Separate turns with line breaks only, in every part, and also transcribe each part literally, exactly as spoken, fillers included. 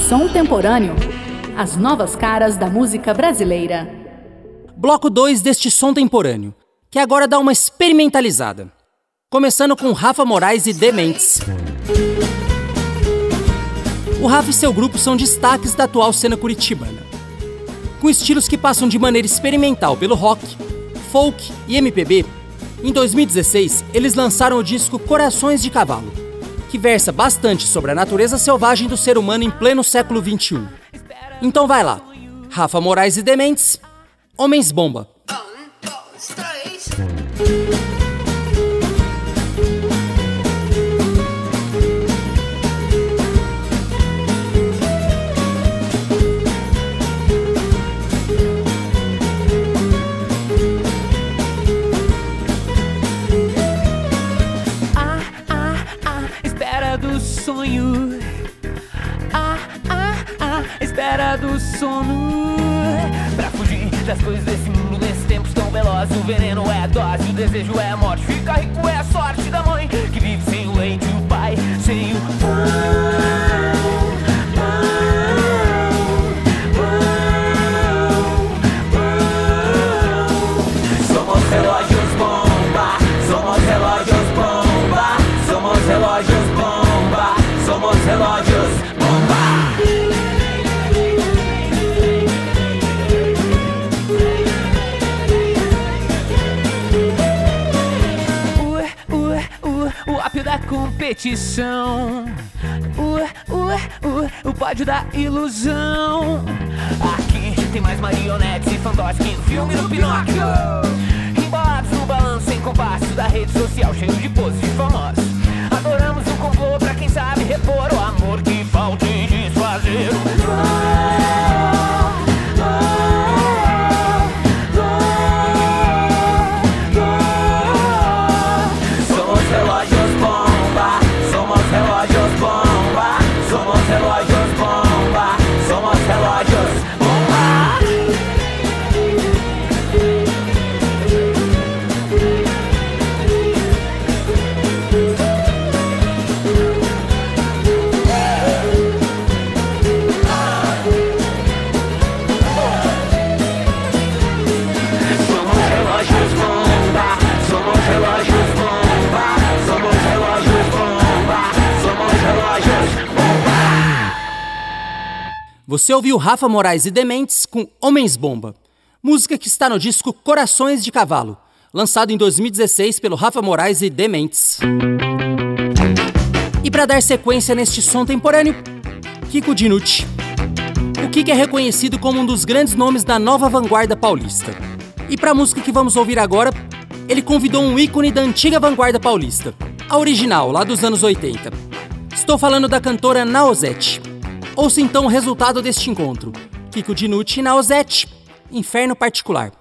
Som Temporâneo. As novas caras da música brasileira.
Bloco dois deste Som Temporâneo, que agora dá uma experimentalizada. Começando com Rafa Moraes e Dementes. O Rafa e seu grupo são destaques da atual cena curitibana. Com estilos que passam de maneira experimental pelo rock, folk e M P B, em dois mil e dezesseis eles lançaram o disco Corações de Cavalo, que versa bastante sobre a natureza selvagem do ser humano em pleno século vinte e um. Então vai lá, Rafa Moraes e Dementes, Homens Bomba.
Sonho, ah, ah, ah, espera do sono. Pra fugir das coisas desse mundo, nesses tempos tão velozes. O veneno é a dose, o desejo é a morte. Ficar rico é a sorte da mãe que vive sem o leite e o pai sem o pão. Somos relógios bomba, somos relógios bomba, somos relógios bomba, somos relógios bomba. Uh, uh, uh, o ápio da competição. Uh, uh, uh, o pódio da ilusão. Aqui tem mais marionetes e fantoches que no filme do Pinóquio. Embalados no balanço sem compasso da rede social, cheio de poses de famosos. Adoramos o complô pra quem sabe repor o amor que falta e desfazer o Somos relógios bomba, somos relógios bomba, somos relógios bomba, somos relógios bomba.
Você ouviu Rafa Moraes e Dementes com Homens Bomba, música que está no disco Corações de Cavalo, lançado em dois mil e dezesseis pelo Rafa Moraes e Dementes. E para dar sequência neste som temporâneo, Kiko Dinucci. O Kiko é reconhecido como um dos grandes nomes da nova vanguarda paulista. E para a música que vamos ouvir agora, ele convidou um ícone da antiga vanguarda paulista, a original, lá dos anos oitenta. Estou falando da cantora Nausete. Ouça então o resultado deste encontro. Kiko Dinucci e Nausete, Inferno Particular.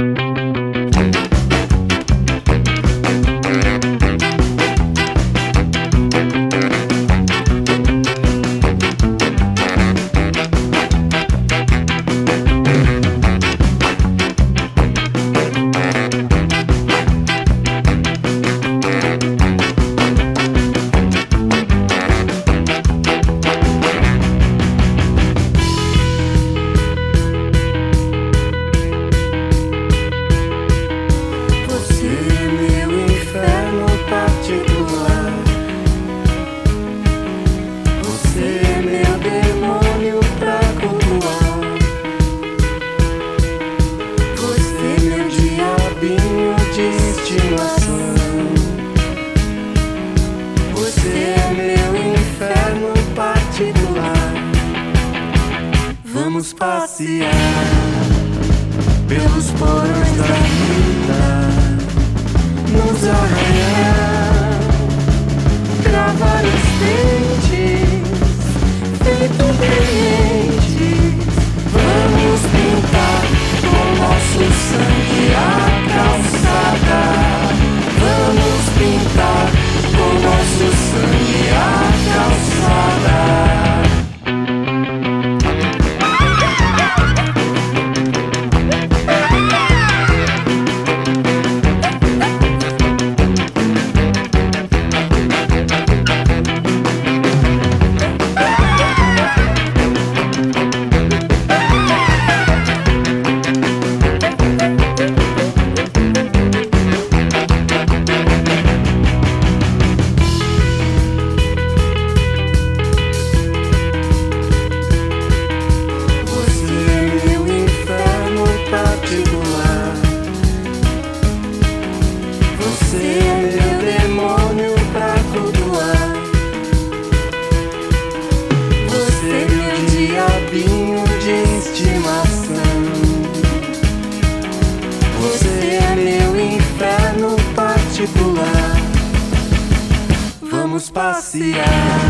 Vamos passear pelos porões da vida, nos arranhar, gravar os dentes, feito clientes. Vamos pintar com nosso sangue a calçada. Vamos pintar com nosso sangue a calçada. Vamos passear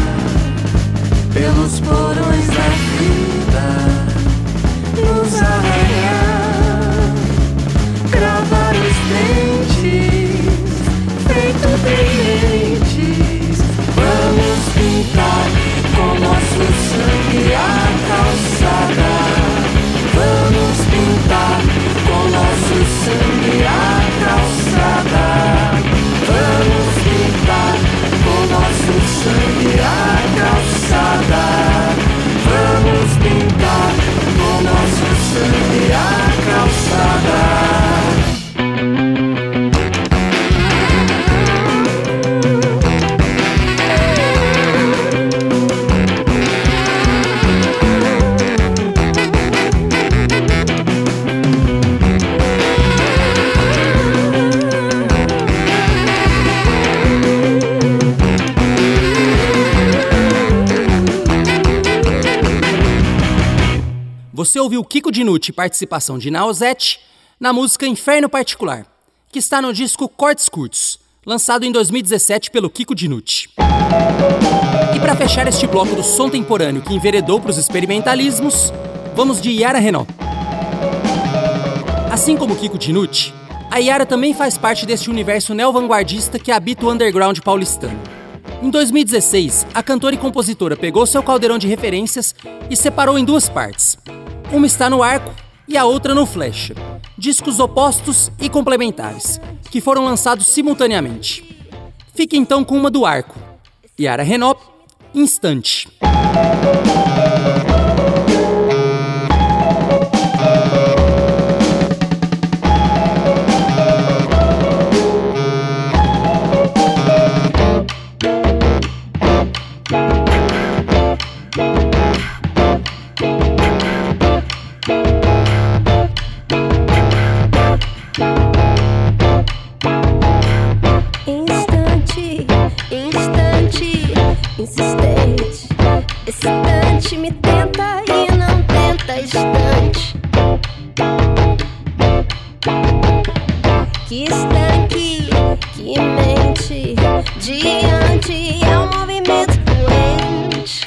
pelos porões da vida, nos arranhar, cravar os dentes, feito dentes. Vamos pintar com nosso sangue a calçada. Vamos pintar com nosso sangue a calçada. Vamos pintar com nosso sangue a calçada. Vamos pintar com nosso sangue a calçada.
Você ouviu Kiko Dinucci, participação de Nausete, na música Inferno Particular, que está no disco Cortes Curtos, lançado em dois mil e dezessete pelo Kiko Dinucci. E para fechar este bloco do som temporâneo que enveredou para os experimentalismos, vamos de Yara Renault. Assim como Kiko Dinucci, a Yara também faz parte deste universo neo-vanguardista que habita o underground paulistano. Em dois mil e dezesseis, a cantora e compositora pegou seu caldeirão de referências e separou em duas partes. Uma está no Arco e a outra no Flecha, discos opostos e complementares, que foram lançados simultaneamente. Fique então com uma do Arco, Yara Renault, Instante.
Instante, me tenta e não tenta, instante. Que estanque, que mente, diante é um movimento doente.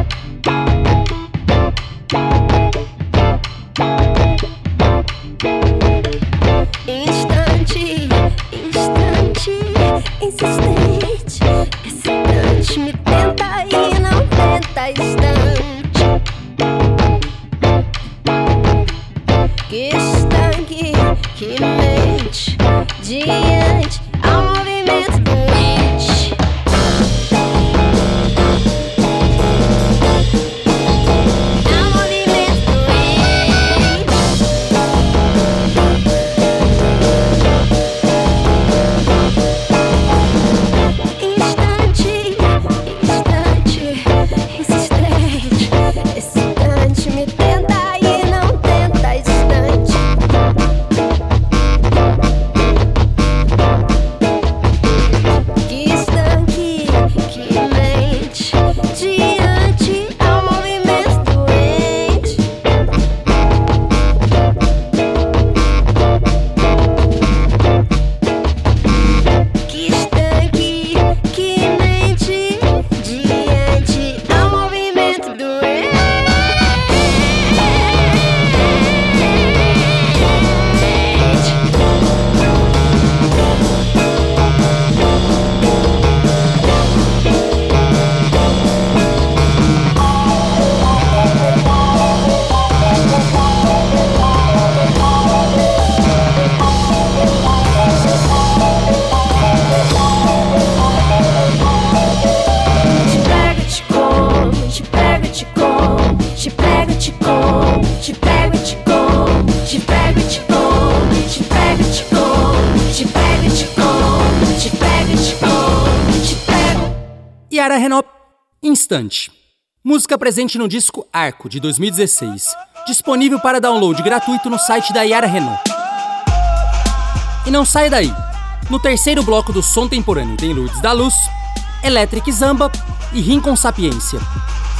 Instante, instante, insistente. Instante, me tenta e não tenta, instante. Que estanque, que mente, diante ao movimento doente. Ao movimento doente. Instante, instante, insistente. Instante, me tenta e não tenta, instante. Que estanque, que mente, diante ao movimento doente. Que estanque, que mente, diante ao movimento doente. Te pego, te como, te pego, te como, te pego, te como, te pego, te como, te pego, te como, te pego, te como, te pego, te como, te pego.
Yara Renault, Instante. Música presente no disco Arco, de dois mil e dezesseis, disponível para download gratuito no site da Yara Renault. E não sai daí. No terceiro bloco do som temporâneo tem Lourdes da Luz, Electric Zamba e Rincon Sapiência.